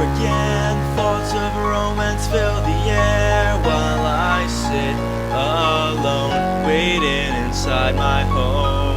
again. Thoughts of romance fill the air while I sit alone, waiting inside my home.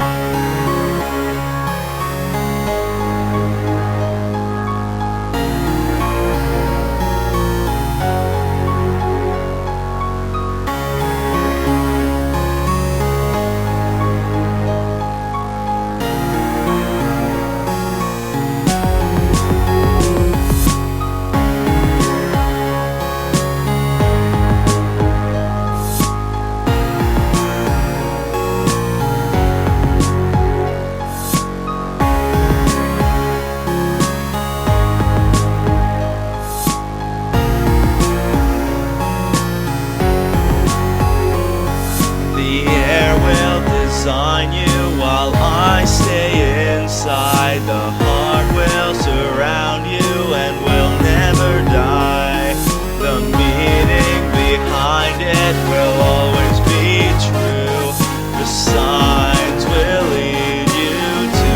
On you while I stay inside. The heart will surround you and will never die. The meaning behind it will always be true. The signs will lead you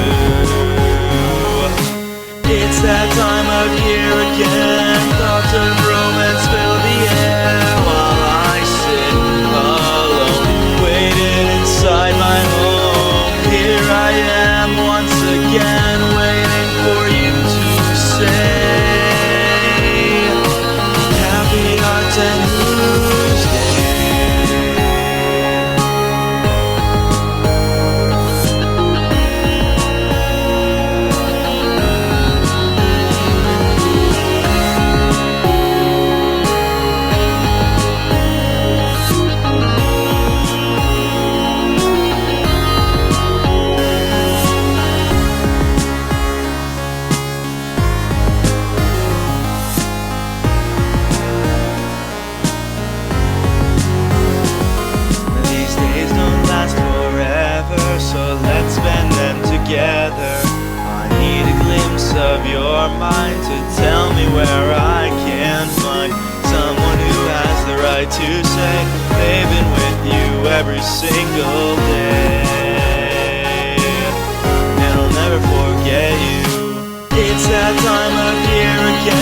to. It's that time of year again. Thoughts of romance fill the air while I sit alone, waiting inside my home. Here I am once again, waiting for you to say Happy Art and Tuesday. So let's spend them together. I need a glimpse of your mind to tell me where I can find someone who has the right to say they've been with you every single day, and I'll never forget you. It's that time of year again.